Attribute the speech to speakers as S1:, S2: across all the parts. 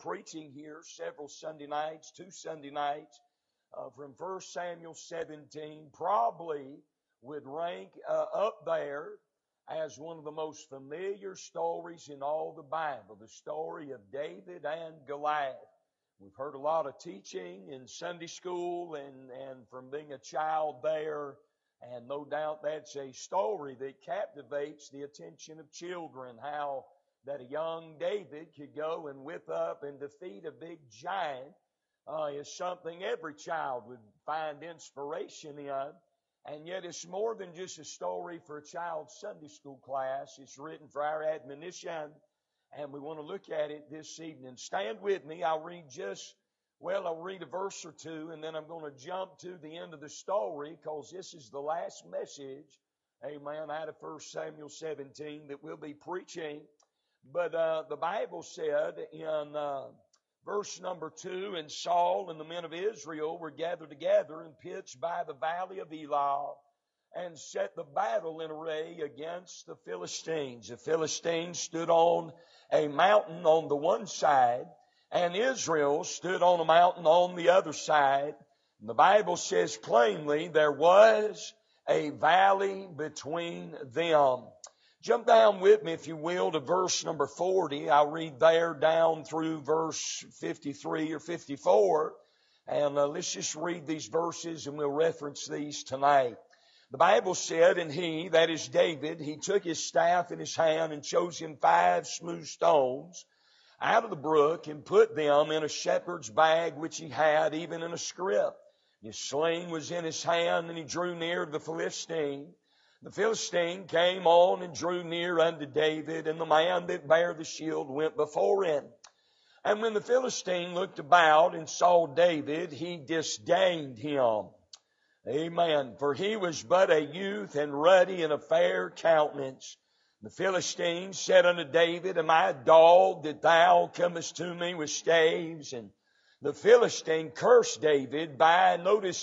S1: preaching here several Sunday nights, 2 Sunday nights, from 1 Samuel 17, probably would rank up there as one of the most familiar stories in all the Bible, the story of David and Goliath. We've heard a lot of teaching in Sunday school and from being a child there, and no doubt that's a story that captivates the attention of children, how that a young David could go and whip up and defeat a big giant is something every child would find inspiration in. And yet it's more than just a story for a child's Sunday school class. It's written for our admonition, and we want to look at it this evening. Stand with me. I'll read a verse or two, and then I'm going to jump to the end of the story because this is the last message, amen, out of 1 Samuel 17 that we'll be preaching. But the Bible said in verse number 2, and Saul and the men of Israel were gathered together and pitched by the valley of Elah and set the battle in array against the Philistines. The Philistines stood on a mountain on the one side, and Israel stood on a mountain on the other side. And the Bible says plainly there was a valley between them. Jump down with me, if you will, to verse number 40. I'll read there down through verse 53 or 54. And let's just read these verses and we'll reference these tonight. The Bible said, and he, that is David, he took his staff in his hand and chose him 5 smooth stones out of the brook and put them in a shepherd's bag which he had, even in a scrip. His sling was in his hand, and he drew near to the Philistine. The Philistine came on and drew near unto David, and the man that bare the shield went before him. And when the Philistine looked about and saw David, he disdained him. Amen. For he was but a youth and ruddy and a fair countenance. The Philistine said unto David, Am I a dog that thou comest to me with staves? And the Philistine cursed David by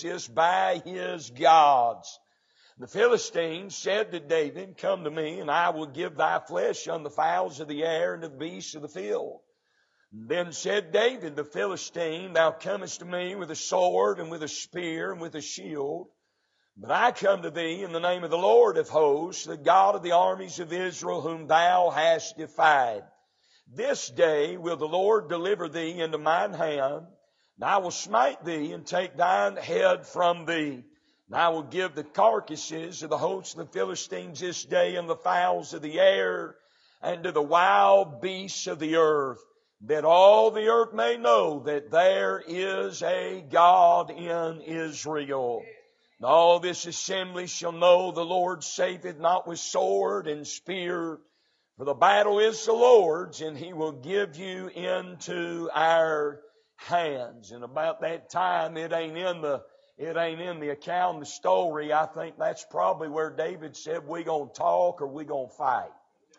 S1: his gods. The Philistine said to David, Come to me, and I will give thy flesh unto the fowls of the air and to the beasts of the field. Then said David, the Philistine, Thou comest to me with a sword and with a spear and with a shield. But I come to thee in the name of the Lord of hosts, the God of the armies of Israel, whom thou hast defied. This day will the Lord deliver thee into mine hand, and I will smite thee and take thine head from thee. And I will give the carcasses of the hosts of the Philistines this day and the fowls of the air and to the wild beasts of the earth, that all the earth may know that there is a God in Israel. And all this assembly shall know the Lord saveth not with sword and spear, for the battle is the Lord's, and he will give you into our hands. And about that time, it ain't in the account of the story. I think that's probably where David said, we going to talk or we going to fight.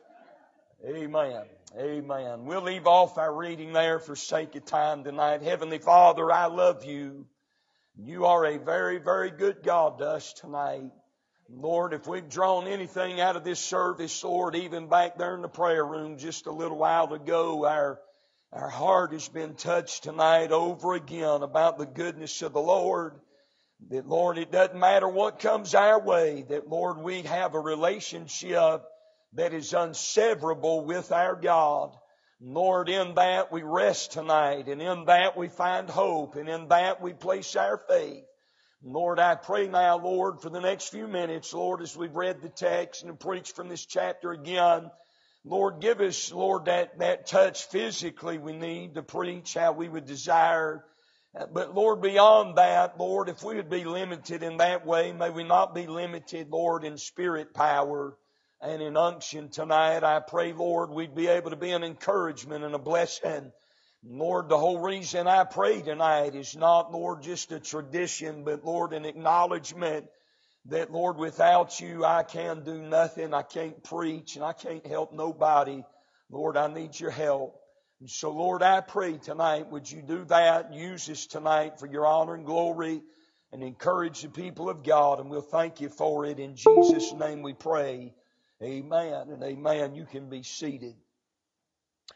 S1: Amen. Amen. We'll leave off our reading there for sake of time tonight. Heavenly Father, I love you. You are a very, very good God to us tonight. Lord, if we've drawn anything out of this service, Lord, even back there in the prayer room just a little while ago, our heart has been touched tonight over again about the goodness of the Lord. That, Lord, it doesn't matter what comes our way, that, Lord, we have a relationship that is unseverable with our God. Lord, in that we rest tonight, and in that we find hope, and in that we place our faith. Lord, I pray now, Lord, for the next few minutes, Lord, as we've read the text and preached from this chapter again, Lord, give us, Lord, that touch physically we need to preach how we would desire. But Lord, beyond that, Lord, if we would be limited in that way, may we not be limited, Lord, in spirit power and in unction tonight. I pray, Lord, we'd be able to be an encouragement and a blessing. Lord, the whole reason I pray tonight is not, Lord, just a tradition, but, Lord, an acknowledgement that, Lord, without you I can do nothing. I can't preach and I can't help nobody. Lord, I need your help. And so, Lord, I pray tonight, would you do that? Use us tonight for your honor and glory and encourage the people of God. And we'll thank you for it. In Jesus' name we pray. Amen and amen. You can be seated.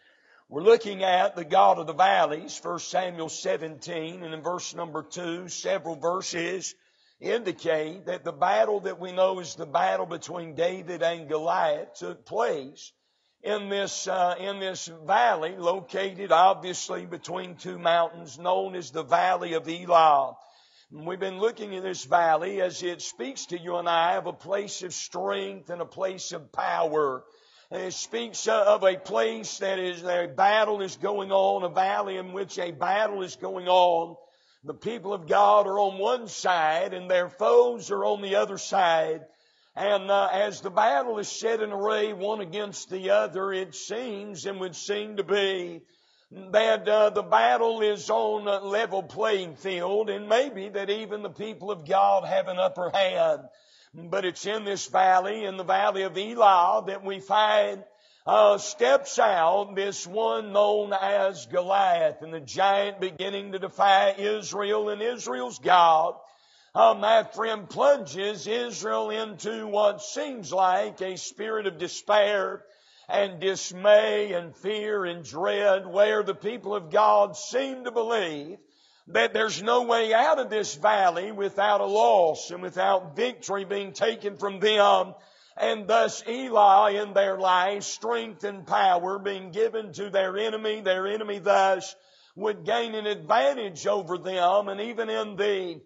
S1: We're looking at the God of the valleys, 1 Samuel 17, and in verse number 2, several verses indicate that the battle that we know is the battle between David and Goliath took place in this valley located obviously between two mountains known as the Valley of Elah. We've been looking at this valley as it speaks to you and I of a place of strength and a place of power. And it speaks of a place that is, a battle is going on, a valley in which a battle is going on. The people of God are on one side and their foes are on the other side. And as the battle is set in array one against the other, it seems and would seem to be that the battle is on a level playing field, and maybe that even the people of God have an upper hand. But it's in this valley, in the Valley of Elah, that we find steps out this one known as Goliath, and the giant beginning to defy Israel and Israel's God. My friend, plunges Israel into what seems like a spirit of despair and dismay and fear and dread, where the people of God seem to believe that there's no way out of this valley without a loss and without victory being taken from them, and thus Elah in their life, strength and power being given to their enemy thus would gain an advantage over them. And even in the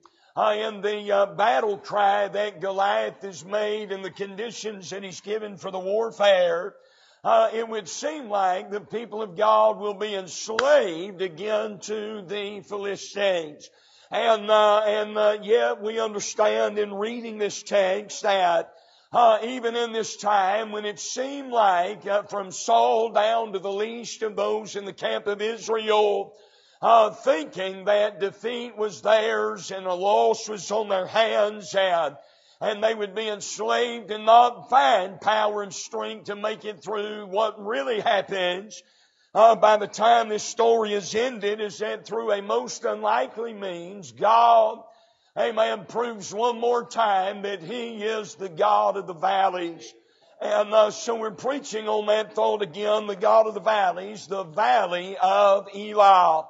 S1: battle cry that Goliath has made and the conditions that he's given for the warfare, it would seem like the people of God will be enslaved again to the Philistines. And yet we understand in reading this text that even in this time when it seemed like from Saul down to the least of those in the camp of Israel, thinking that defeat was theirs and a loss was on their hands, and they would be enslaved and not find power and strength to make it through, what really happens by the time this story is ended is that through a most unlikely means, God, amen, proves one more time that He is the God of the valleys. And so we're preaching on that thought again, the God of the valleys, the Valley of Elah.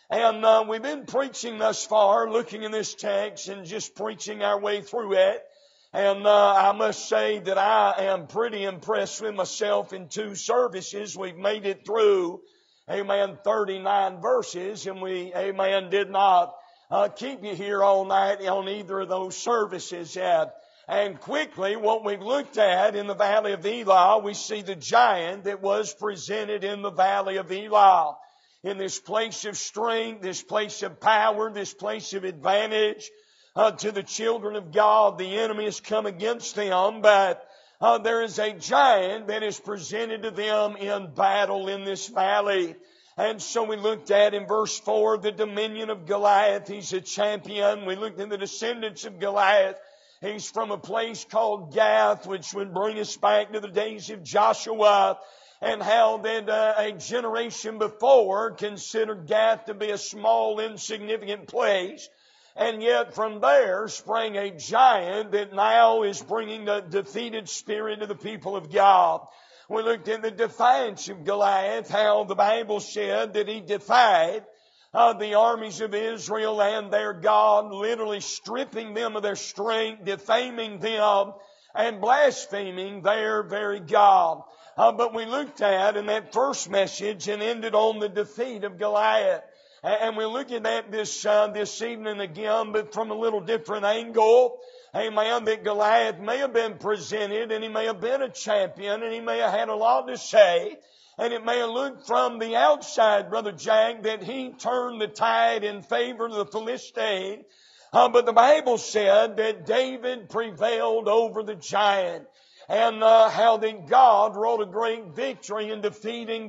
S1: And we've been preaching thus far, looking in this text and just preaching our way through it. And I must say that I am pretty impressed with myself in 2 services. We've made it through, amen, 39 verses, and we, amen, did not keep you here all night on either of those services yet. And quickly, what we've looked at in the Valley of Elah, we see the giant that was presented in the Valley of Elah. In this place of strength, this place of power, this place of advantage to the children of God, the enemy has come against them, but there is a giant that is presented to them in battle in this valley. And so we looked at in verse 4 the dominion of Goliath. He's a champion. We looked at the descendants of Goliath. He's from a place called Gath, which would bring us back to the days of Joshua, and how that a generation before considered Gath to be a small, insignificant place. And yet from there sprang a giant that now is bringing the defeated spirit of the people of God. We looked at the defiance of Goliath, how the Bible said that he defied the armies of Israel and their God, literally stripping them of their strength, defaming them, and blaspheming their very God. But we looked at in that first message and ended on the defeat of Goliath. And we're looking at this evening again, but from a little different angle. Amen. That Goliath may have been presented, and he may have been a champion, and he may have had a lot to say. And it may have looked from the outside, Brother Jack, that he turned the tide in favor of the Philistine. But the Bible said that David prevailed over the giant. And how that God wrought a great victory in defeating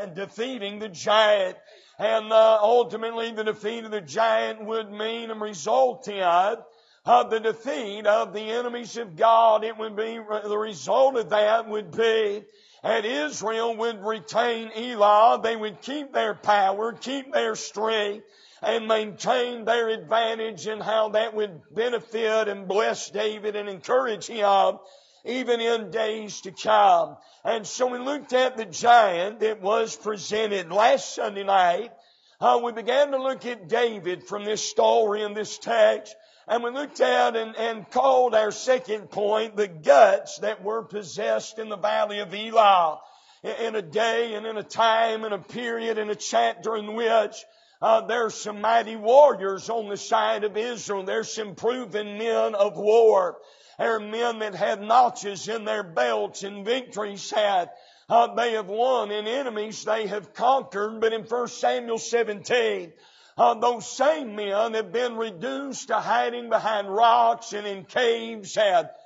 S1: the giant. And ultimately the defeat of the giant would mean and result in the defeat of the enemies of God. It would be, the result of that would be, and Israel would retain Elah. They would keep their power, keep their strength, and maintain their advantage, and how that would benefit and bless David and encourage him even in days to come. And so we looked at the giant that was presented last Sunday night. We began to look at David from this story and this text. And we looked at and called our second point the guts that were possessed in the valley of Elah. In a day and in a time and a period and a chapter in which there's some mighty warriors on the side of Israel. There's some proven men of war. There are men that had notches in their belts and victories had. They have won, and enemies they have conquered. But in 1 Samuel 17, those same men have been reduced to hiding behind rocks and in caves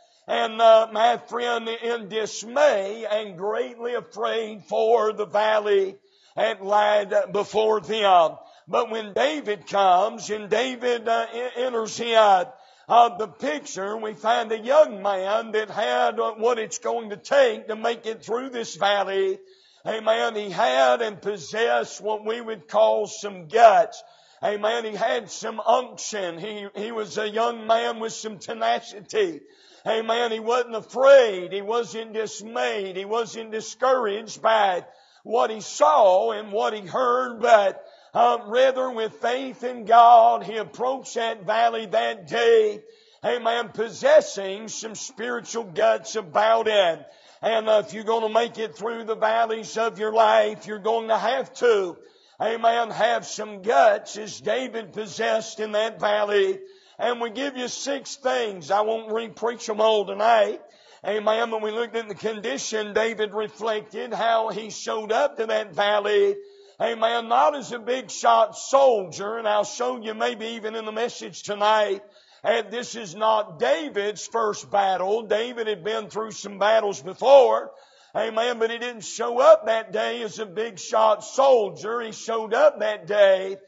S1: and my friend, in dismay and greatly afraid for the valley that lied before them. But when David comes and David enters in the picture, we find a young man that had what it's going to take to make it through this valley. Amen. He had and possessed what we would call some guts. Amen. He had some unction. He was a young man with some tenacity. Amen. He wasn't afraid. He wasn't dismayed. He wasn't discouraged by what he saw and what he heard, but rather with faith in God, he approached that valley that day. Amen. Possessing some spiritual guts about him. And if you're going to make it through the valleys of your life, you're going to have to, amen, have some guts as David possessed in that valley. And we give you 6 things. I won't re-preach them all tonight. Amen. When we looked at the condition, David reflected how he showed up to that valley. Amen. Not as a big shot soldier. And I'll show you maybe even in the message tonight. And this is not David's first battle. David had been through some battles before. Amen. But he didn't show up that day as a big shot soldier. He showed up that day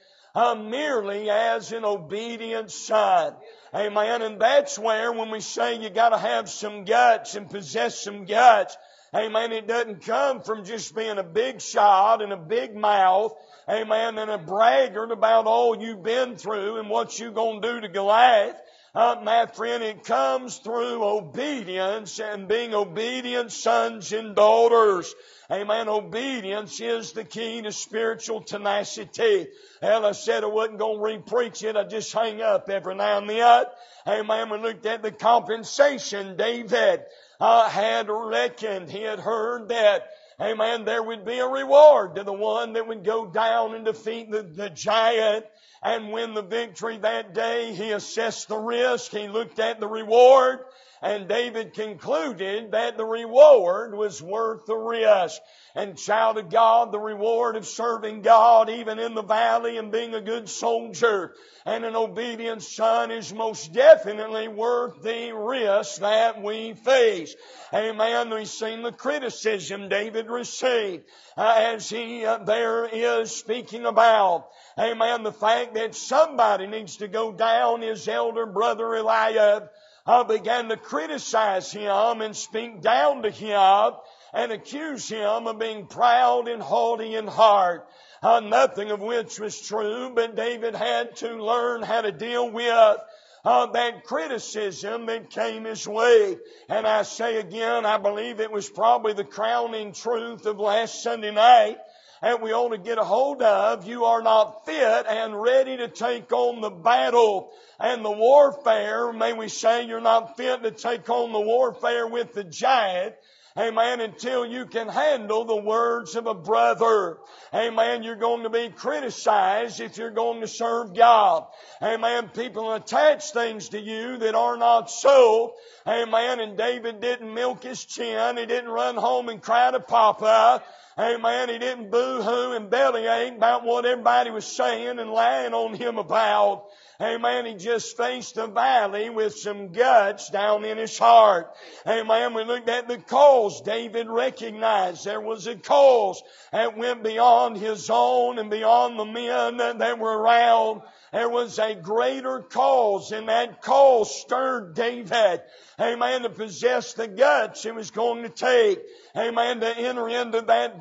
S1: merely as an obedient son. Amen. And that's where when we say you got to have some guts and possess some guts, amen, it doesn't come from just being a big shot and a big mouth, amen, and a braggart about all you've been through and what you're going to do to Goliath. My friend, it comes through obedience and being obedient sons and daughters. Amen. Obedience is the key to spiritual tenacity. Well, I said I wasn't going to re-preach it. I just hang up every now and then. Amen. We looked at the compensation David had reckoned. He had heard that, amen, there would be a reward to the one that would go down and defeat the giant and win the victory that day. He assessed the risk. He looked at the reward. And David concluded that the reward was worth the risk. And child of God, the reward of serving God even in the valley and being a good soldier and an obedient son is most definitely worth the risk that we face. Amen. We've seen the criticism David received as he there is speaking about, amen, the fact that somebody needs to go down. His elder brother Eliab began to criticize him and speak down to him and accuse him of being proud and haughty in heart. Nothing of which was true, but David had to learn how to deal with that criticism that came his way. And I say again, I believe it was probably the crowning truth of last Sunday night. And we ought to get a hold of, you are not fit and ready to take on the battle and the warfare. May we say you're not fit to take on the warfare with the giant. Amen. Until you can handle the words of a brother. Amen. You're going to be criticized if you're going to serve God. Amen. People attach things to you that are not so. Amen. And David didn't milk his chin. He didn't run home and cry to Papa. Amen. He didn't boo-hoo and bellyache about what everybody was saying and lying on him about. Amen. He just faced the valley with some guts down in his heart. Amen. We looked at the cause. David recognized there was a cause that went beyond his own and beyond the men that were around. There was a greater cause, and that cause stirred David, amen, to possess the guts it was going to take, amen, to enter into that valley.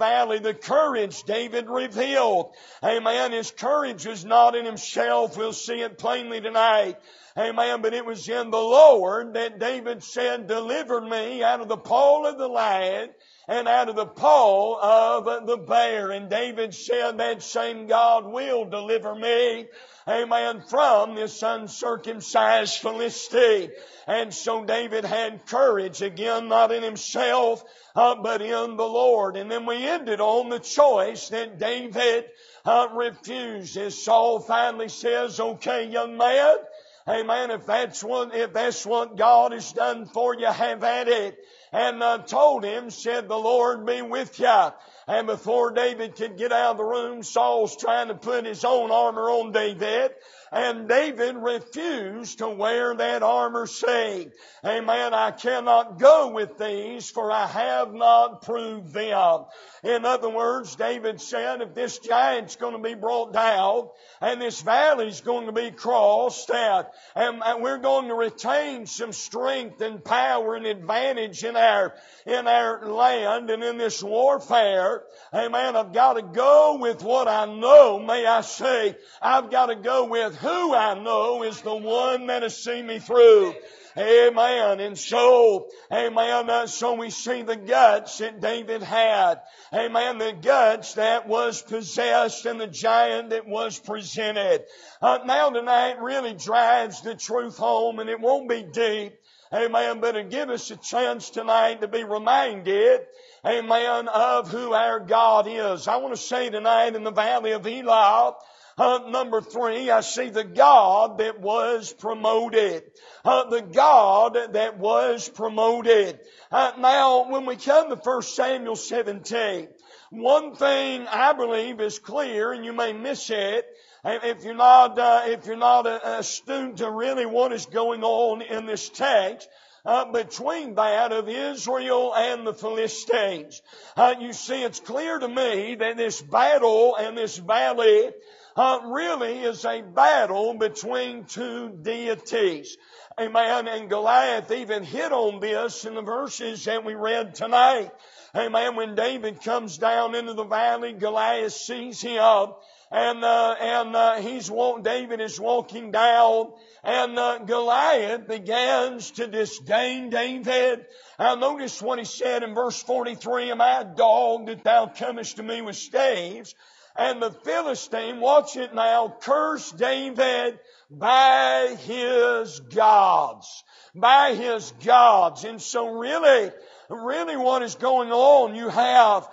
S1: valley, the courage David revealed. Amen. His courage was not in himself. We'll see it plainly tonight. Amen. But it was in the Lord that David said, deliver me out of the paw of the lion and out of the paw of the bear. And David said, that same God will deliver me, amen, from this uncircumcised Philistine. And so David had courage, again, not in himself, but in the Lord. And then we ended on the choice that David refused. As Saul finally says, okay, young man, amen, if that's what God has done for you, have at it. And told him, said, the Lord be with you. And before David could get out of the room, Saul's trying to put his own armor on David. And David refused to wear that armor, saying, amen, I cannot go with these, for I have not proved them. In other words, David said, if this giant's going to be brought down, and this valley's going to be crossed, and we're going to retain some strength and power and advantage in our land and in this warfare, amen, I've got to go with what I know. May I say, I've got to go with who I know is the one that has seen me through. Amen. And so, amen, so we see the guts that David had. Amen. The guts that was possessed and the giant that was presented. Now tonight really drives the truth home, and it won't be deep. Amen. But it'll give us a chance tonight to be reminded, amen, of who our God is. I want to say tonight in the valley of Elah, number 3, I see the God that was promoted. The God that was promoted. Now, when we come to 1 Samuel 17, one thing I believe is clear, and you may miss it, if you're not astute to really what is going on in this text, between that of Israel and the Philistines. You see, it's clear to me that this battle and this valley really is a battle between two deities. Amen. And Goliath even hit on this in the verses that we read tonight. Amen. When David comes down into the valley, Goliath sees him. And David is walking down, and Goliath begins to disdain David. Now notice what he said in verse 43, am I a dog that thou comest to me with staves? And the Philistine, watch it now, cursed David by his gods. By his gods. And so really what is going on, you have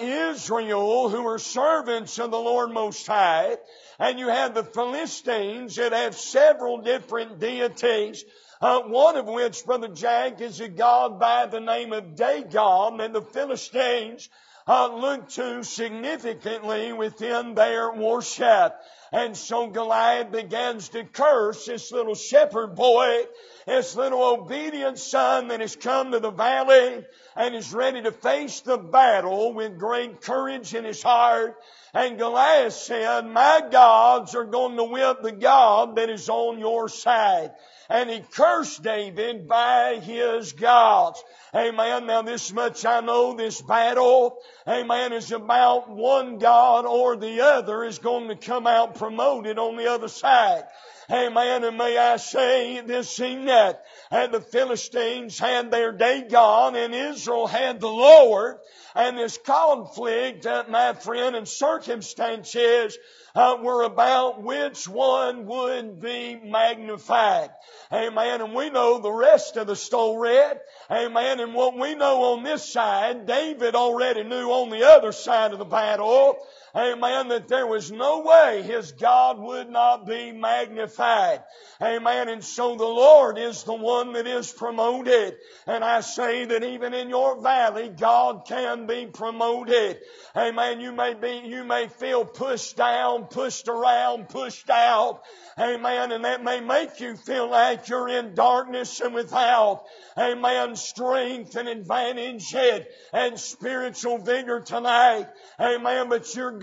S1: Israel, who are servants of the Lord Most High, and you have the Philistines that have several different deities, one of which, Brother Jack, is a god by the name of Dagon, and the Philistines look to significantly within their worship. And so Goliath begins to curse this little shepherd boy, this little obedient son that has come to the valley and is ready to face the battle with great courage in his heart. And Goliath said, my gods are going to whip the God that is on your side. And he cursed David by his gods. Amen. Now this much I know, this battle, amen, is about one God or the other is going to come out promoted on the other side. Amen. And may I say this in that, and the Philistines had their Dagon and Israel had the Lord. And this conflict, my friend, and circumstances were about which one would be magnified. Amen. And we know the rest of the story. Amen. And what we know on this side, David already knew on the other side of the battle. Amen. That there was no way his God would not be magnified. Amen. And so the Lord is the one that is promoted. And I say that even in your valley, God can be promoted. Amen. You may feel pushed down, pushed around, pushed out. Amen. And that may make you feel like you're in darkness and without, amen, strength and advantage and spiritual vigor tonight. Amen. But your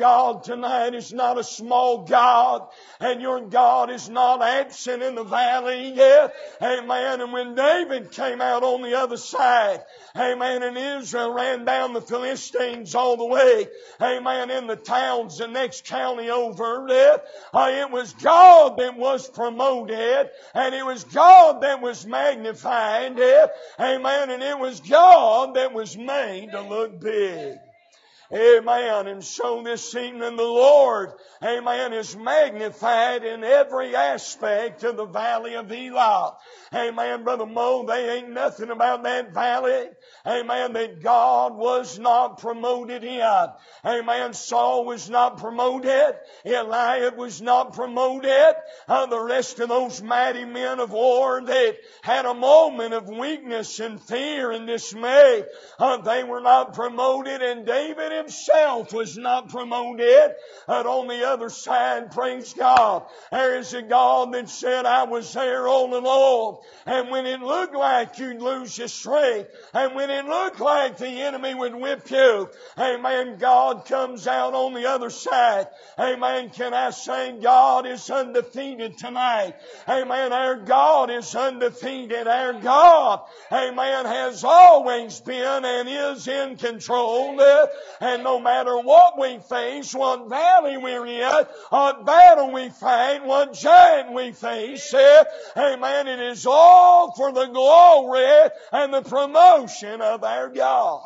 S1: God tonight is not a small God, and your God is not absent in the valley yet. Amen. And when David came out on the other side, amen, and Israel ran down the Philistines all the way, amen, in the towns the next county over, it was God that was promoted, and it was God that was magnified, amen, and it was God that was made to look big. Amen. And so this evening the Lord, amen, is magnified in every aspect of the valley of Elah. Amen, Brother Mo, they ain't nothing about that valley, amen, that God was not promoted in. Amen. Saul was not promoted. Eliab was not promoted. The rest of those mighty men of war that had a moment of weakness and fear and dismay, they were not promoted, and David himself was not promoted. And on the other side, praise God, there is a God that said, I was there all along. And when it looked like you'd lose your strength, and when it looked like the enemy would whip you, amen, God comes out on the other side. Amen. Can I say God is undefeated tonight? Amen. Our God is undefeated. Our God, amen, has always been and is in control. And no matter what we face, what valley we're in, what battle we fight, what giant we face, amen, it is all for the glory and the promotion of our God.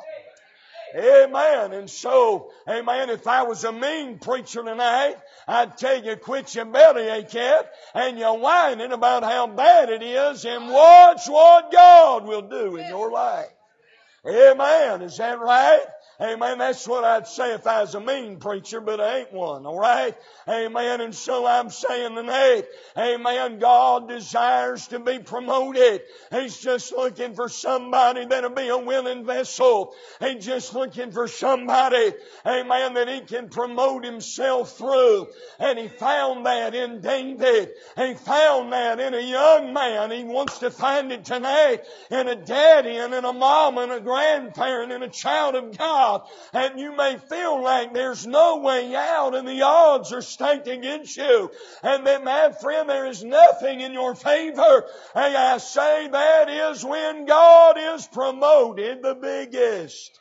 S1: Amen. And so, amen, if I was a mean preacher tonight, I'd tell you quit your bellyach and you're whining about how bad it is, and watch what God will do in your life. Amen. Is that right? Amen. That's what I'd say if I was a mean preacher, but I ain't one. All right? Amen. And so I'm saying tonight, amen, God desires to be promoted. He's just looking for somebody that'll be a willing vessel. He's just looking for somebody, amen, that He can promote Himself through. And He found that in David. He found that in a young man. He wants to find it tonight in a daddy and in a mom and a grandparent and a child of God. And you may feel like there's no way out and the odds are stacked against you, and that, my friend, there is nothing in your favor. And I say that is when God is promoted the biggest.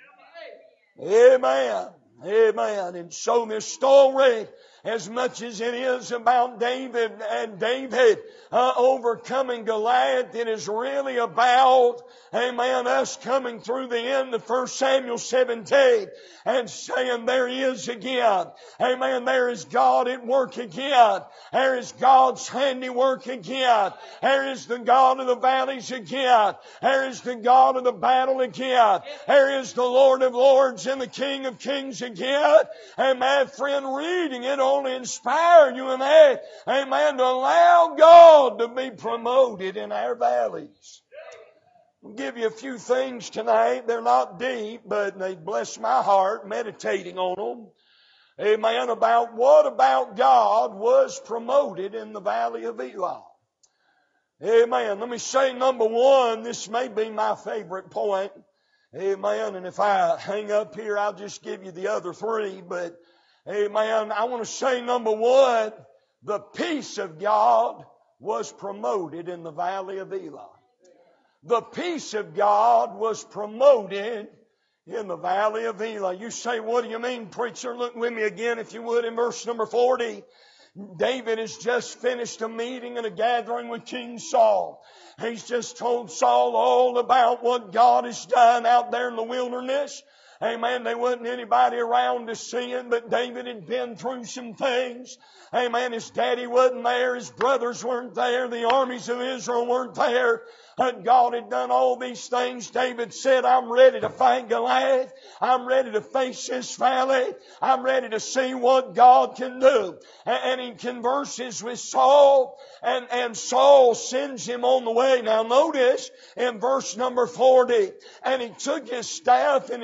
S1: Amen. Amen. And so this story, as much as it is about David and David overcoming Goliath, it is really about, amen, us coming through the end of 1 Samuel 17 and saying there He is again. Amen. There is God at work again. There is God's handiwork again. There is the God of the valleys again. There is the God of the battle again. There is the Lord of lords and the King of kings again. And my friend, reading it only inspire you and I, amen, to allow God to be promoted in our valleys. I'll give you a few things tonight. They're not deep, but they bless my heart meditating on them. Amen. About what about God was promoted in the valley of Elah. Amen. Let me say number one, this may be my favorite point. Amen. And if I hang up here, I'll just give you the other three. But amen, I want to say number one, the peace of God was promoted in the valley of Elah. The peace of God was promoted in the valley of Elah. You say, what do you mean, preacher? Look with me again, if you would, in verse number 40. David has just finished a meeting and a gathering with King Saul. He's just told Saul all about what God has done out there in the wilderness. Amen. There wasn't anybody around to see it, but David had been through some things. Amen. His daddy wasn't there. His brothers weren't there. The armies of Israel weren't there. God had done all these things. David said, I'm ready to fight Goliath. I'm ready to face this valley. I'm ready to see what God can do. And he converses with Saul, and Saul sends him on the way. Now notice in verse number 40, and he took his staff in his hand,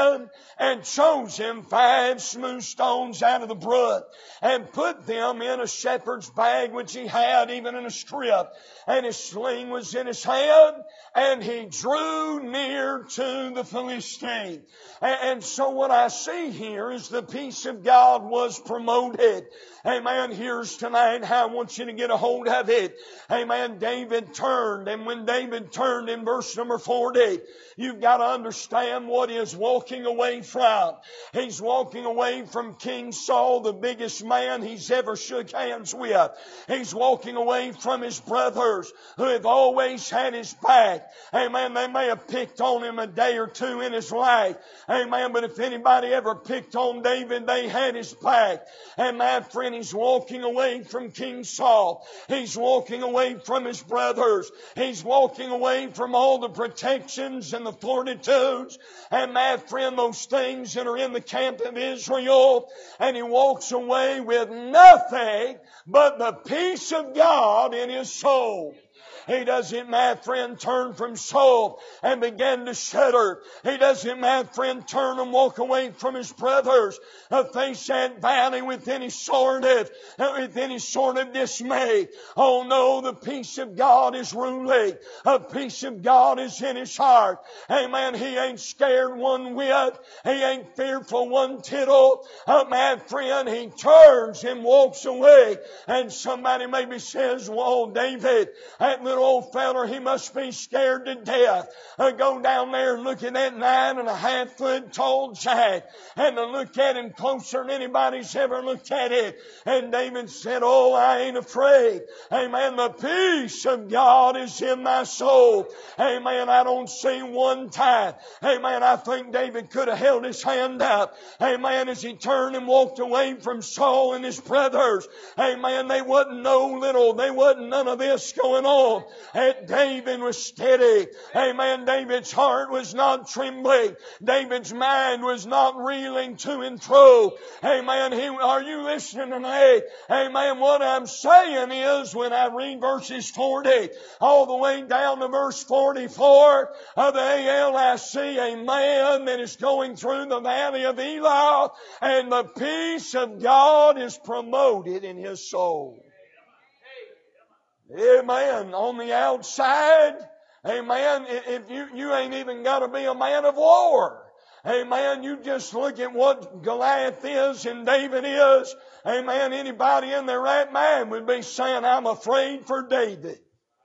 S1: in and chose him 5 smooth stones out of the brook and put them in a shepherd's bag which he had, even in a scrip. And his sling was in his hand, and he drew near to the Philistine. And so what I see here is the peace of God was promoted. Amen. Here's tonight how I want you to get a hold of it. Amen. David turned, and when David turned in verse number 40, you've got to understand what he is walking away from. He's walking away from King Saul, the biggest man he's ever shook hands with. He's walking away from his brothers who have always had his back. Amen. They may have picked on him a day or two in his life. Amen. But if anybody ever picked on David, they had his back. And my friend, he's walking away from King Saul. He's walking away from his brothers. He's walking away from all the protections and the fortitudes and, my friend, those things that are in the camp of Israel. And he walks away with nothing but the peace of God in his soul. He doesn't, my friend, turn from Saul and begin to shudder. He doesn't, my friend, turn and walk away from his brothers, face that valley with any sort of dismay. Oh no, the peace of God is ruling. The peace of God is in his heart. Amen. He ain't scared one whit. He ain't fearful one tittle. My friend, he turns and walks away. And somebody maybe says, well, David, that little old feller, he must be scared to death. Go down there and look at that 9.5 foot tall giant and to look at him closer than anybody's ever looked at it. And David said, oh, I ain't afraid. Amen. The peace of God is in my soul. Amen. I don't see one time. Amen. I think David could have held his hand up. Amen. As he turned and walked away from Saul and his brothers. Amen. They wasn't none of this going on. And David was steady. Amen. David's heart was not trembling. David's mind was not reeling to and fro. Amen. Are you listening tonight? Amen. What I'm saying is, when I read verses 40 all the way down to verse 44 of the AL, I see a man that is going through the valley of Elah, and the peace of God is promoted in his soul. Amen. On the outside, amen, if you ain't even got to be a man of war. Amen. You just look at what Goliath is and David is. Amen. Anybody in their right mind would be saying, I'm afraid for David.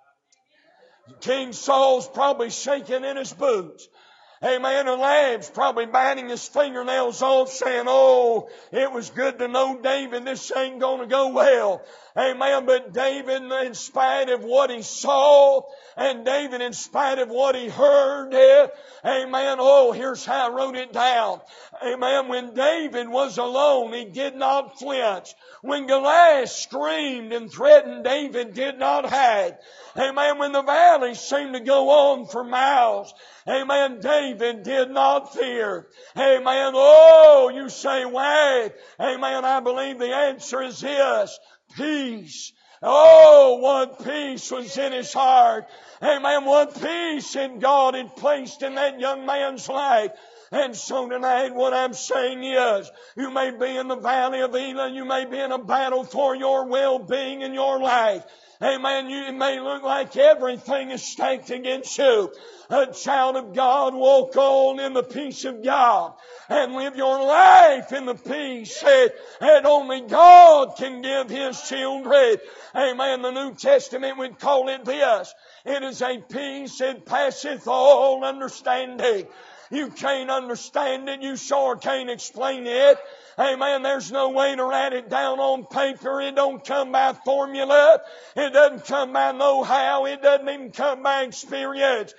S1: King Saul's probably shaking in his boots. Amen. And Eliab's probably biting his fingernails off, saying, oh, it was good to know David. This ain't going to go well. Amen. But David, in spite of what he saw, and David, in spite of what he heard, amen. Oh, here's how I wrote it down. Amen. When David was alone, he did not flinch. When Goliath screamed and threatened, David did not hide. Amen. When the valley seemed to go on for miles, amen, David did not fear. Amen. Oh, you say why? Amen. I believe the answer is this. Peace. Oh, what peace was in his heart. Amen. What peace in God had placed in that young man's life. And so tonight what I'm saying is, you may be in the valley of Elah, you may be in a battle for your well-being in your life. Amen. It may look like everything is stacked against you. A child of God, walk on in the peace of God and live your life in the peace that only God can give His children. Amen. The New Testament would call it this. It is a peace that passeth all understanding. You can't understand it. You sure can't explain it. Amen. There's no way to write it down on paper. It don't come by formula. It doesn't come by know-how. It doesn't even come by experience.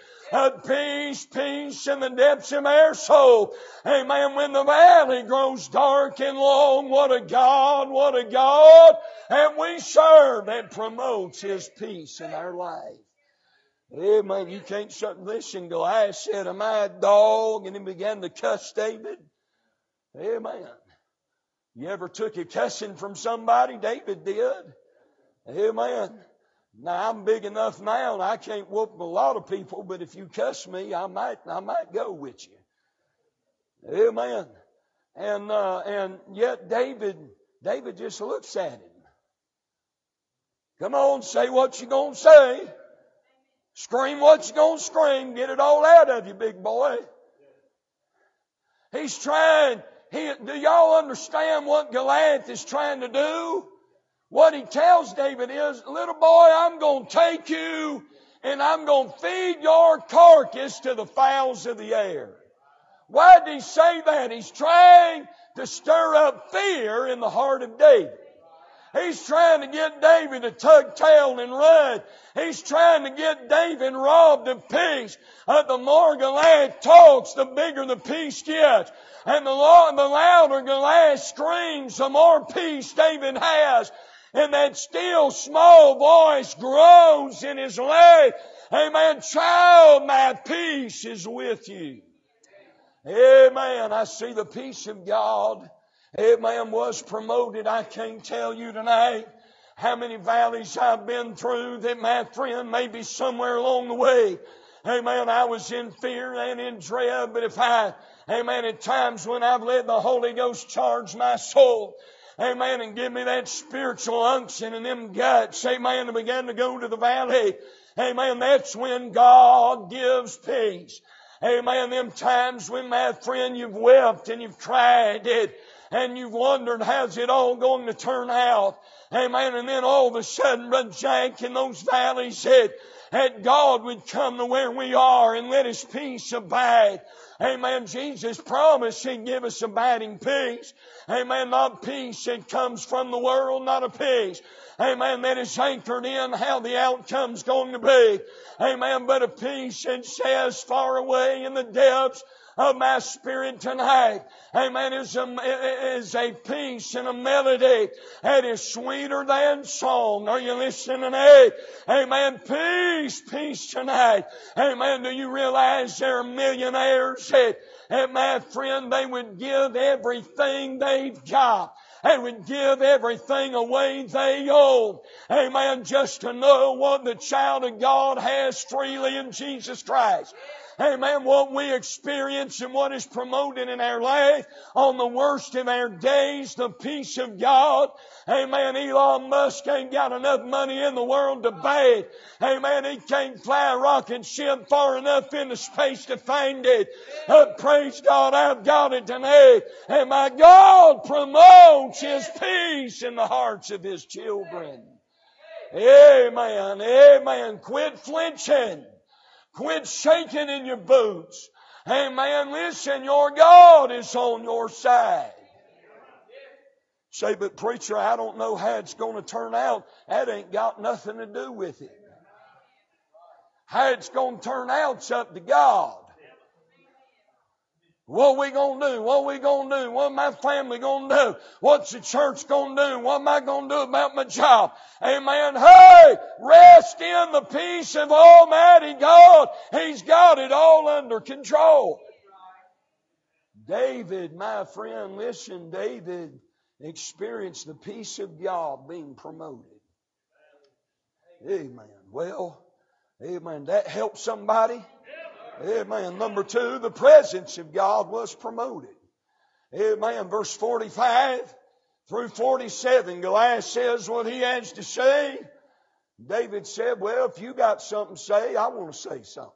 S1: Peace in the depths of our soul. Amen. When the valley grows dark and long, what a God, and we serve that promotes His peace in our life. Amen. You can't listen. Goliath said, am I a dog? And he began to cuss David. Amen. You ever took a cussing from somebody? David did. Amen. Now I'm big enough now and I can't whoop a lot of people, but if you cuss me, I might go with you. Amen. And yet David just looks at him. Come on, say what you're going to say. Scream what you're going to scream. Get it all out of you, big boy. He's trying. Do y'all understand what Goliath is trying to do? What he tells David is, little boy, I'm going to take you and I'm going to feed your carcass to the fowls of the air. Why did he say that? He's trying to stir up fear in the heart of David. He's trying to get David to tug tail and run. He's trying to get David robbed of peace. The more Goliath talks, the bigger the peace gets. And the louder Goliath screams, the more peace David has. And that still small voice grows in his life. Amen. Child, my peace is with you. Amen. I see the peace of God. Amen. Was promoted. I can't tell you tonight how many valleys I've been through that my friend may be somewhere along the way. Amen. I was in fear and in dread, but amen, at times when I've let the Holy Ghost charge my soul, amen, and give me that spiritual unction and them guts, amen, to begin to go to the valley, amen, that's when God gives peace. Amen, them times when, my friend, you've wept and you've cried it, and you've wondered, how's it all going to turn out? Amen, and then all of a sudden, Brother Jack, in those valleys said, that God would come to where we are and let His peace abide. Amen. Jesus promised He'd give us abiding peace. Amen. Not peace that comes from the world, not a peace. Amen. That is anchored in how the outcome's going to be. Amen. But a peace that says far away in the depths of my spirit tonight, amen, is a peace and a melody that is sweeter than song. Are you listening tonight? Amen. Peace tonight. Amen. Do you realize there are millionaires that my friend, they would give everything they've got. They would give everything away they own. Amen. Just to know what the child of God has freely in Jesus Christ. Amen. What we experience and what is promoted in our life on the worst of our days, the peace of God. Amen. Elon Musk ain't got enough money in the world to buy it. Amen. He can't fly a rocket ship far enough into space to find it. Praise God, I've got it tonight. And my God promotes His peace in the hearts of His children. Amen. Amen. Quit flinching. Quit shaking in your boots. Amen. Listen, your God is on your side. Say, but preacher, I don't know how it's going to turn out. That ain't got nothing to do with it. How it's going to turn out's up to God. What we going to do? What we going to do? What my family going to do? What's the church going to do? What am I going to do about my job? Amen. Hey, rest in the peace of Almighty God. He's got it all under control. David, my friend, listen, David experienced the peace of God being promoted. Amen. Well, amen. That helps somebody. Amen. Number 2, the presence of God was promoted. Amen. Verse 45 through 47, Goliath says what he has to say. David said, well, if you got something to say, I want to say something.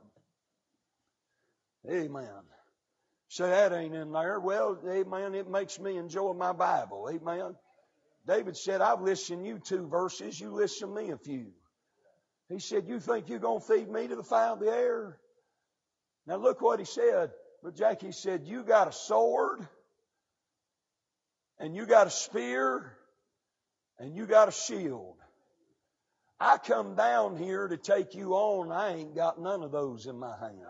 S1: Amen. Say that ain't in there. Well, amen, it makes me enjoy my Bible. Amen. David said, I've listened to you 2 verses. You listen to me a few. He said, you think you're going to feed me to the fowl of the air? Now look what he said. But Jackie said, you got a sword, and you got a spear, and you got a shield. I come down here to take you on. I ain't got none of those in my hand.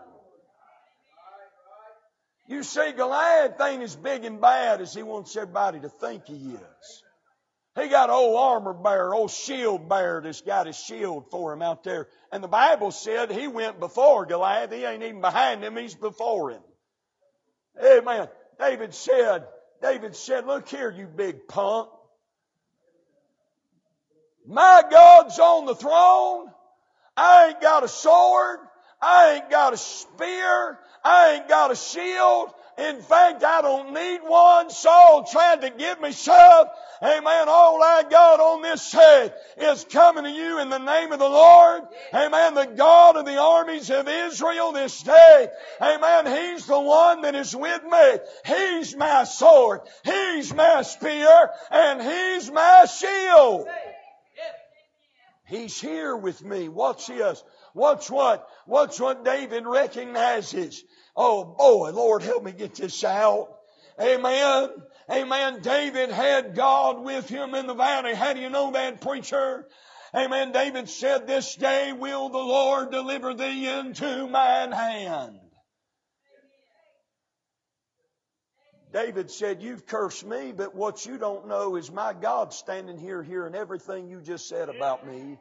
S1: You see, Goliath ain't as big and bad as he wants everybody to think he is. He got old armor bearer, old shield bearer that's got his shield for him out there. And the Bible said he went before Goliath. He ain't even behind him, he's before him. Amen. David said, look here, you big punk. My God's on the throne. I ain't got a sword. I ain't got a spear. I ain't got a shield. In fact, I don't need one soul trying to give me some. Amen. All I got on this head is coming to you in the name of the Lord. Amen. The God of the armies of Israel this day. Amen. He's the one that is with me. He's my sword. He's my spear. And He's my shield. He's here with me. Watch this. Watch what David recognizes. Oh boy, Lord, help me get this out. Amen. Amen. David had God with him in the valley. How do you know that, preacher? Amen. David said, this day will the Lord deliver thee into mine hand. David said, you've cursed me, but what you don't know is my God standing here hearing everything you just said about me.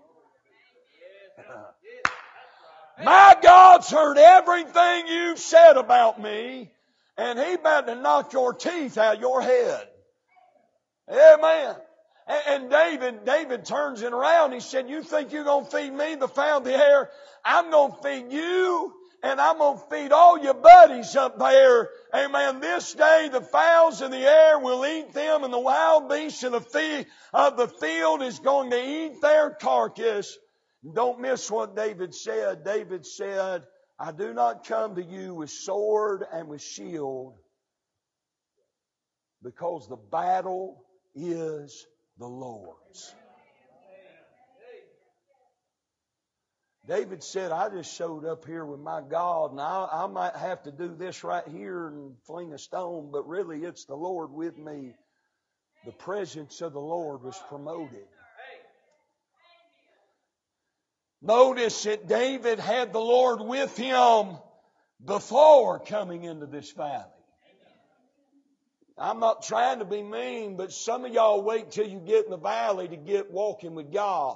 S1: My God's heard everything you've said about me, and He about to knock your teeth out your head. Amen. And David turns it around. He said, you think you're going to feed me the fowl of the air? I'm going to feed you, and I'm going to feed all your buddies up there. Amen. This day the fowls of the air will eat them, and the wild beasts of the field is going to eat their carcass. Don't miss what David said. David said, I do not come to you with sword and with shield, because the battle is the Lord's. David said, I just showed up here with my God, and I might have to do this right here and fling a stone, but really it's the Lord with me. The presence of the Lord was promoted. Notice that David had the Lord with him before coming into this valley. I'm not trying to be mean, but some of y'all wait till you get in the valley to get walking with God.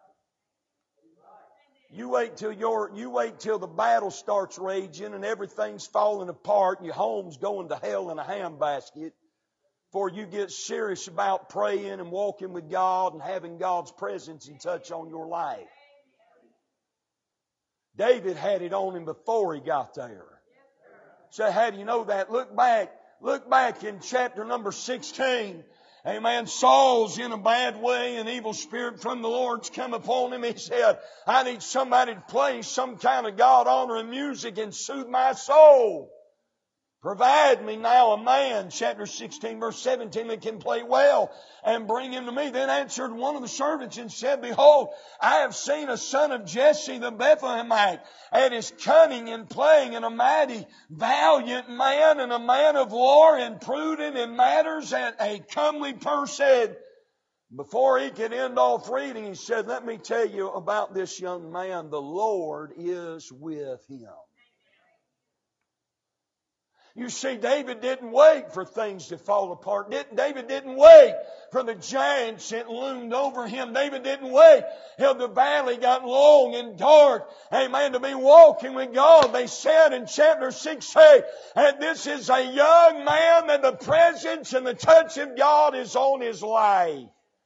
S1: You wait till the battle starts raging and everything's falling apart and your home's going to hell in a handbasket before you get serious about praying and walking with God and having God's presence and touch on your life. David had it on him before he got there. So how do you know that? Look back in chapter number 16. Amen. Saul's in a bad way. An evil spirit from the Lord's come upon him. He said, I need somebody to play some kind of God-honoring music and soothe my soul. Provide me now a man, chapter 16, verse 17, that can play well, and bring him to me. Then answered one of the servants and said, Behold, I have seen a son of Jesse the Bethlehemite, and is cunning in playing, and a mighty, valiant man, and a man of war, and prudent in matters, and a comely person. Before he could end off reading, he said, let me tell you about this young man. The Lord is with him. You see, David didn't wait for things to fall apart. David didn't wait for the giants that loomed over him. David didn't wait till the valley got long and dark. Amen. To be walking with God. They said in chapter 16, and this is a young man that the presence and the touch of God is on his life.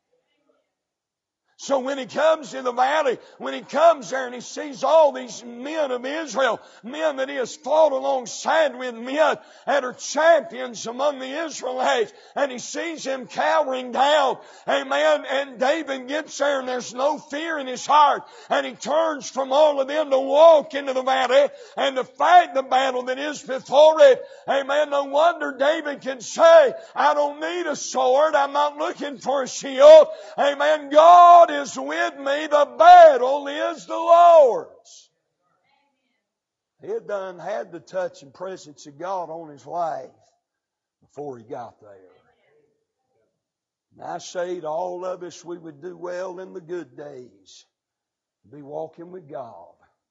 S1: So when he comes to the valley, when he comes there and he sees all these men of Israel, men that he has fought alongside with, men that are champions among the Israelites, and he sees them cowering down, amen, and David gets there and there's no fear in his heart, and he turns from all of them to walk into the valley and to fight the battle that is before it. Amen. No wonder David can say, I don't need a sword, I'm not looking for a shield. Amen. God is with me, the battle is the Lord's. He had had the touch and presence of God on his life before he got there. And I say to all of us, we would do well in the good days to be walking with God.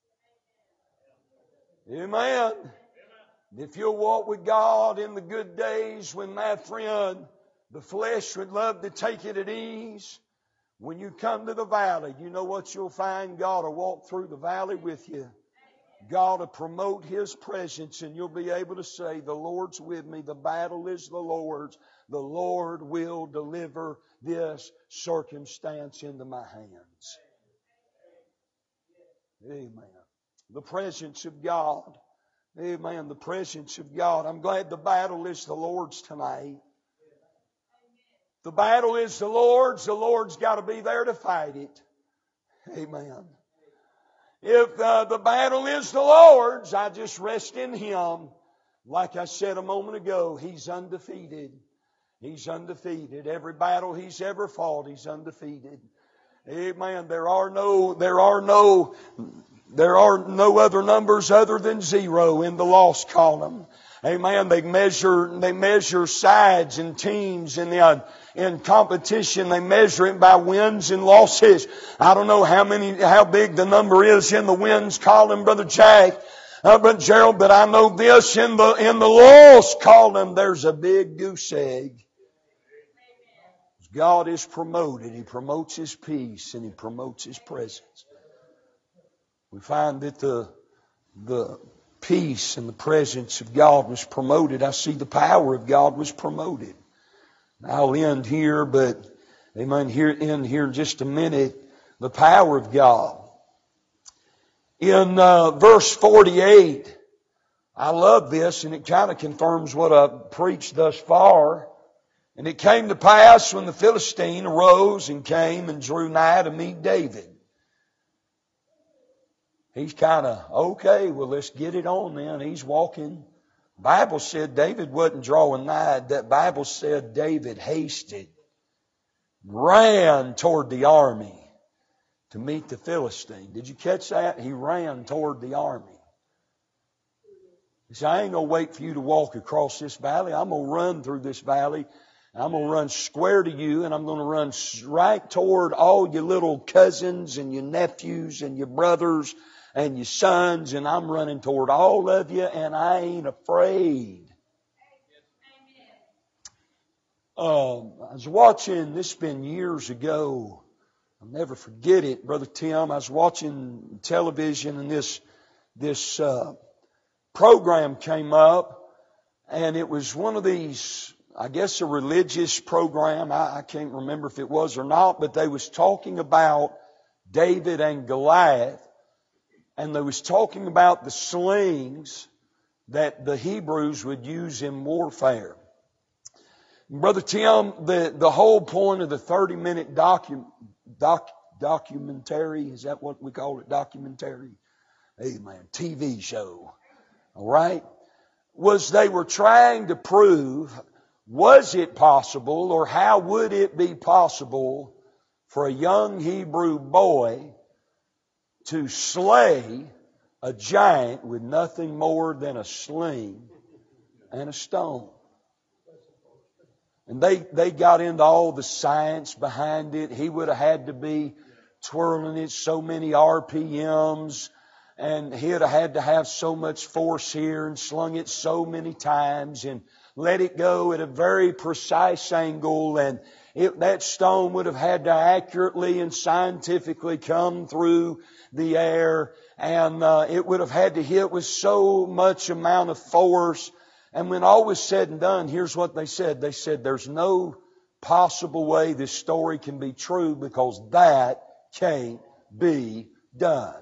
S1: Amen. If you'll walk with God in the good days, when my friend, the flesh would love to take it at ease, when you come to the valley, you know what you'll find? God will walk through the valley with you. God will promote His presence, and you'll be able to say, the Lord's with me. The battle is the Lord's. The Lord will deliver this circumstance into my hands. Amen. The presence of God Amen. The presence of God. I'm glad the battle is the Lord's tonight. The battle is the Lord's. The Lord's got to be there to fight it. Amen. If the battle is the Lord's, I just rest in Him. Like I said a moment ago, He's undefeated. He's undefeated. Every battle He's ever fought, He's undefeated. Amen. There are no other numbers other than 0 in the loss column. Amen. They measure sides and teams in competition. They measure it by wins and losses. I don't know how big the number is in the wins column, Brother Jack, Brother Gerald, but I know this, in the loss column, there's a big goose egg. God is promoted. He promotes His peace and He promotes His presence. We find that the peace and the presence of God was promoted. I see the power of God was promoted. I'll end here, but amen, end here in just a minute. The power of God. In verse 48, I love this, and it kind of confirms what I've preached thus far. And it came to pass when the Philistine arose and came and drew nigh to meet David. He's kind of, okay, well, let's get it on then. He's walking. Bible said David wasn't drawing nigh. That Bible said David hasted, ran toward the army to meet the Philistine. Did you catch that? He ran toward the army. He said, I ain't going to wait for you to walk across this valley. I'm going to run through this valley. I'm going to run square to you, and I'm going to run right toward all your little cousins and your nephews and your brothers and your sons, and I'm running toward all of you, and I ain't afraid. I was watching, this has been years ago, I'll never forget it, Brother Tim. I was watching television, and this program came up, and it was one of these, I guess a religious program. I can't remember if it was or not, but they was talking about David and Goliath. And they was talking about the slings that the Hebrews would use in warfare. Brother Tim, the whole point of the 30-minute documentary, is that what we call it? Documentary? Amen. TV show. All right? Was they were trying to prove, was it possible, or how would it be possible for a young Hebrew boy to slay a giant with nothing more than a sling and a stone. And they got into all the science behind it. He would have had to be twirling it so many RPMs, and he'd have had to have so much force here and slung it so many times and let it go at a very precise angle, and that stone would have had to accurately and scientifically come through the air, and it would have had to hit with so much amount of force. And when all was said and done, here's what they said. They said there's no possible way this story can be true because that can't be done.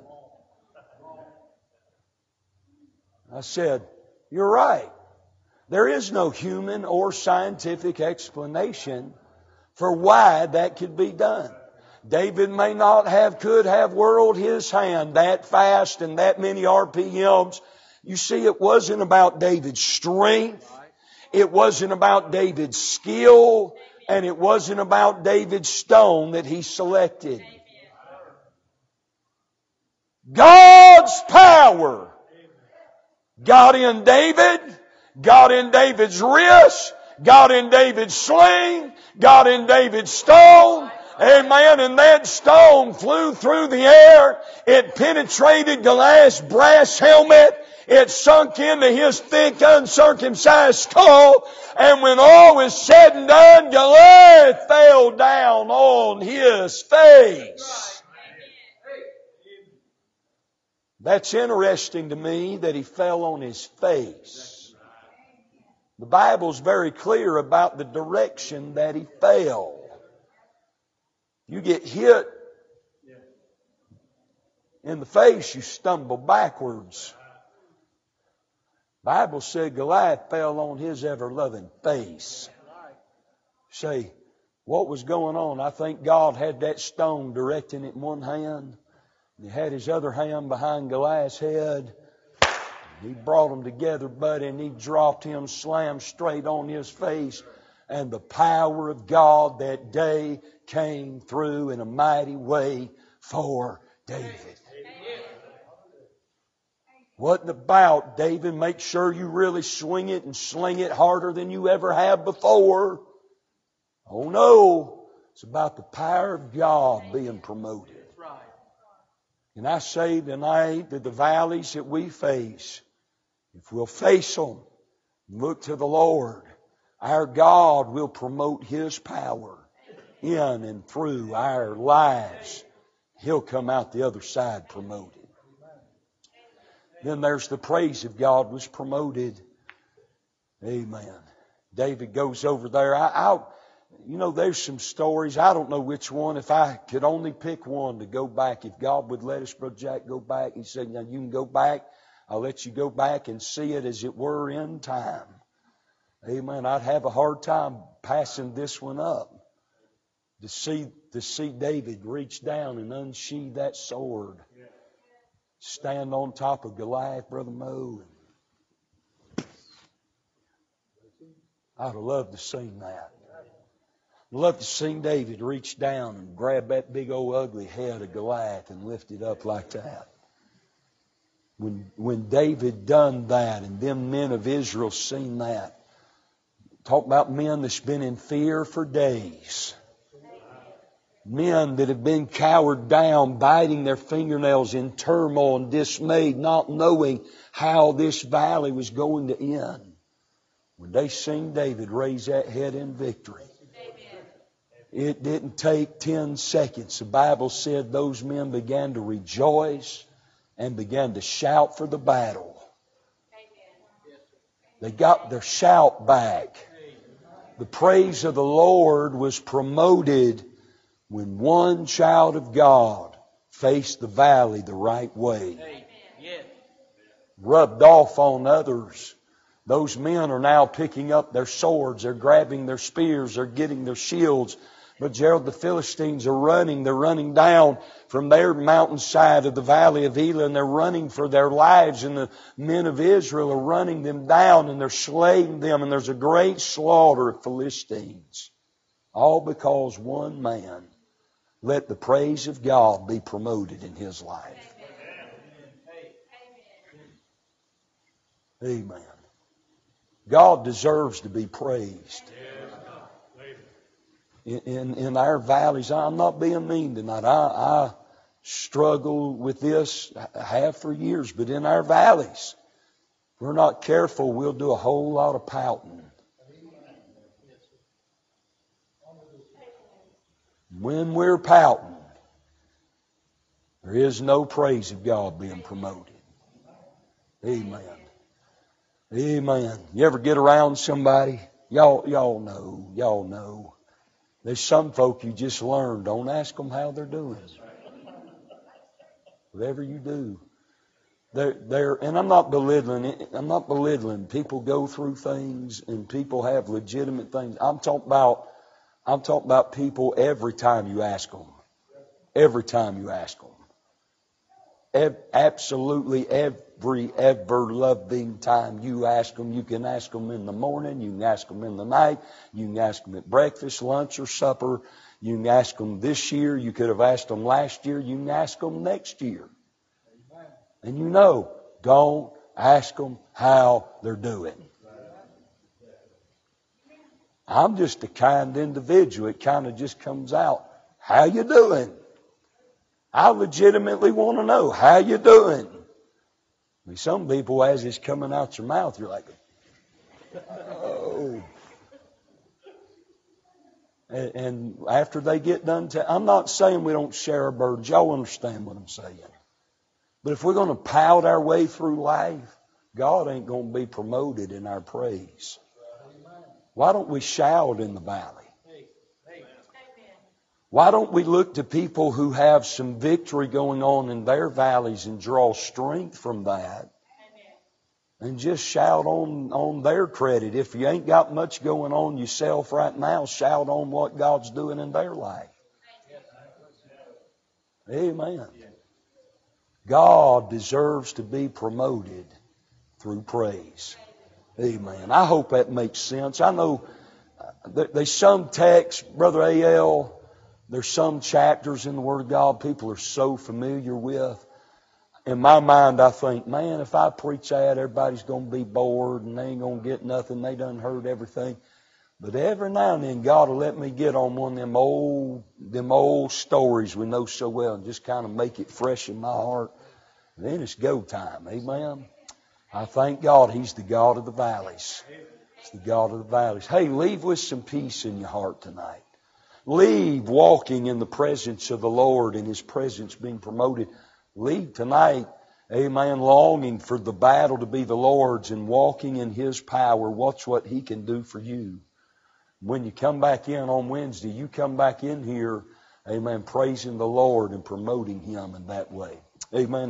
S1: I said, you're right. There is no human or scientific explanation for why that could be done. David may not could have whirled his hand that fast and that many RPMs. You see, it wasn't about David's strength. It wasn't about David's skill. And it wasn't about David's stone that he selected. God's power got in David, got in David's wrist, got in David's sling, got in David's stone. Amen. And that stone flew through the air. It penetrated Goliath's brass helmet. It sunk into his thick, uncircumcised skull. And when all was said and done, Goliath fell down on his face. That's interesting to me that he fell on his face. The Bible's very clear about the direction that he fell. You get hit in the face, you stumble backwards. Bible said Goliath fell on his ever-loving face. Say, what was going on? I think God had that stone directing it in one hand. He had his other hand behind Goliath's head. He brought them together, buddy, and he dropped him, slammed straight on his face. And the power of God that day came through in a mighty way for David. Wasn't about, David, make sure you really swing it and sling it harder than you ever have before. Oh no, it's about the power of God being promoted. And I say tonight that the valleys that we face, if we'll face them and look to the Lord, our God will promote His power in and through our lives. He'll come out the other side promoted. Then there's the praise of God was promoted. Amen. David goes over there. There's some stories. I don't know which one. If I could only pick one to go back, if God would let us, Brother Jack, go back. He said, now you can go back. I'll let you go back and see it as it were in time. Amen. I'd have a hard time passing this one up. To see David reach down and unsheathe that sword. Stand on top of Goliath, Brother Mo. I'd have loved to sing that. I'd love to sing David reach down and grab that big old ugly head of Goliath and lift it up like that. When David done that and them men of Israel seen that, talk about men that's been in fear for days. Men that have been cowered down, biting their fingernails in turmoil and dismayed, not knowing how this valley was going to end. When they seen David raise that head in victory, it didn't take 10 seconds. The Bible said those men began to rejoice and began to shout for the battle. They got their shout back. The praise of the Lord was promoted when one child of God faced the valley the right way. Rubbed off on others. Those men are now picking up their swords. They're grabbing their spears. They're getting their shields. But Gerald, the Philistines are running. They're running down from their mountainside of the valley of Elah, and they're running for their lives. And the men of Israel are running them down, and they're slaying them. And there's a great slaughter of Philistines. All because one man let the praise of God be promoted in his life. Amen. God deserves to be praised. In our valleys, I'm not being mean tonight. I struggle with this, I have for years, but in our valleys, if we're not careful, we'll do a whole lot of pouting. When we're pouting, there is no praise of God being promoted. Amen. Amen. You ever get around somebody? Y'all know. There's some folk you just learn. Don't ask them how they're doing. Whatever you do. And I'm not belittling. People go through things and people have legitimate things. I'm talking about people every time you ask them. Every time you ask them. Absolutely ever loving time you ask them. You can ask them in the morning. You can ask them in the night. You can ask them at breakfast, lunch, or supper. You can ask them this year. You could have asked them last year. You can ask them next year. And don't ask them how they're doing. I'm just a kind individual. It kind of just comes out. How you doing? I legitimately want to know. How you doing? I mean, some people, as it's coming out your mouth, you're like, oh. And after they get done, I'm not saying we don't share our burdens. Y'all understand what I'm saying. But if we're going to pout our way through life, God ain't going to be promoted in our praise. Why don't we shout in the valley? Why don't we look to people who have some victory going on in their valleys and draw strength from that? and just shout on their credit. If you ain't got much going on yourself right now, shout on what God's doing in their life. Amen. God deserves to be promoted through praise. Amen. I hope that makes sense. I know there's some texts, Brother A.L., there's some chapters in the Word of God people are so familiar with. In my mind, I think, man, if I preach that, everybody's going to be bored and they ain't going to get nothing. They done heard everything. But every now and then, God will let me get on one of them old stories we know so well and just kind of make it fresh in my heart. And then it's go time. Amen. I thank God He's the God of the valleys. He's the God of the valleys. Hey, leave with some peace in your heart tonight. Leave walking in the presence of the Lord and His presence being promoted. Leave tonight, amen, longing for the battle to be the Lord's and walking in His power. Watch what He can do for you. When you come back in on Wednesday, you come back in here, amen, praising the Lord and promoting Him in that way. Amen.